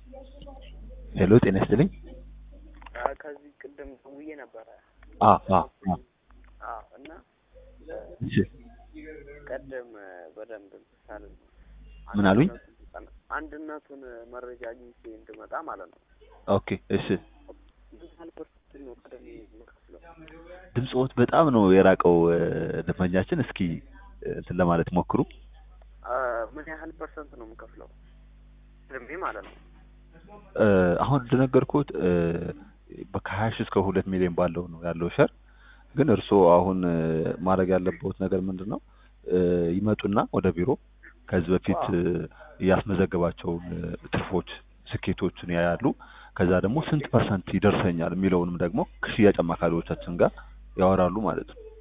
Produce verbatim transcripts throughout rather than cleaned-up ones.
ሄሎ ጤና ይስጥልኝ። ከዚህ ቅድም ደውዬ ነበረ። አ አ አ አዎ እና እሺ ቀደም በደንብ ሳል ምን አሉኝ? አንድነቱን መረጃ አግኝቼ እንድመጣ ማለት ነው። ኦኬ እሺ። ምን ፐርሰንት ነው ቀደም የምከፍለው? ድምጽዎት በጣም ነው የራቀው ደንበኛችን። እስኪ እንትን ለማለት ሞክሩ። ምን ያህል ፐርሰንት ነው የምከፍለው? ድምጤ ማለት ነው። አሁን እንደነገርኩት ከሀያ ሺህ እስከ ሁለት ሚሊዮን ባለው ነው ያለው ሸር። ግን እርስዎ አሁን ማድረግ ያለበት ነገር ምንድነው? ይመጡና ወደ ቢሮ ከዚህ በፊት ያስመዘገባቸውን ትርፎች ስኬቶችን ያያሉ። ከዛ ደግሞ ስንት ፐርሰንት ይደርሰኛል የሚለውንም ደግሞ ከሽያጭ አማካሪዎቻችን ጋር ያወራሉ ማለት ነው።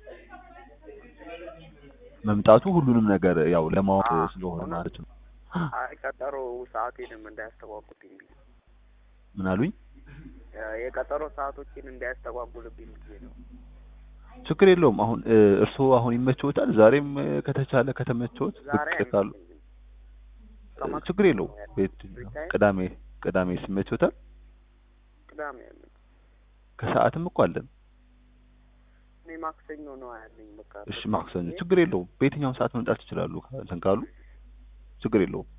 መምጣቱ ሁሉንም ነገር ያው ለማወቅ ስለሆነ ማለት ነው። አይ ቀጠሮ ሰዓቴንም እንዳያስተጓጉልብኝ ብዬ። ምን አሉኝ? የቀጠሮ ሰዓቶችን እንዳያስተጓጉልብኝ ብዬ ነው። ችግር የለውም። አሁን እርስዎ አሁን ይመችዎታል? ዛሬም ከተቻለ ከተመቸዎት ብቅ ካሉ ችግር የለውም። ቅዳሜ ቅዳሜ ይመችዎታል? ቅዳሜ ከሰዓትም እኮ አለን። እኔ ማክሰኞ ነው ያለኝ በቃ። እሺ ማክሰኞ ችግር የለውም። በየትኛውም ሰዓት መምጣት ይችላሉ እንትን ካሉ ችግር የለውም።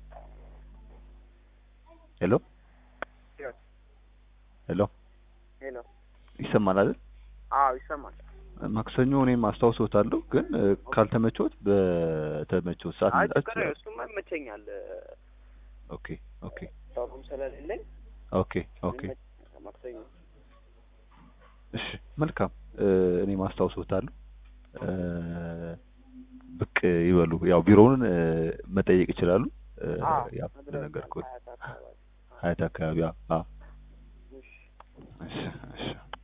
ሄሎ ሄሎ ሄሎ ይሰማል አይደል? አዎ ይሰማል። ማክሰኞ እኔም አስታውሶታለሁ፣ ግን ካልተመቸዎት በተመቸዎት ሰዓት መምጣት ይችላሉ። እሱማ ይመቸኛል። ኦኬ ኦኬ ሰውም ስለሌለኝ ኦኬ ኦኬ ማክሰኞ። እሺ መልካም። እኔም አስታውሶታለሁ። ብቅ ይበሉ። ያው ቢሮውን መጠየቅ ይችላሉ። ያው እንደነገርኩት ሀያት አካባቢ። አዎ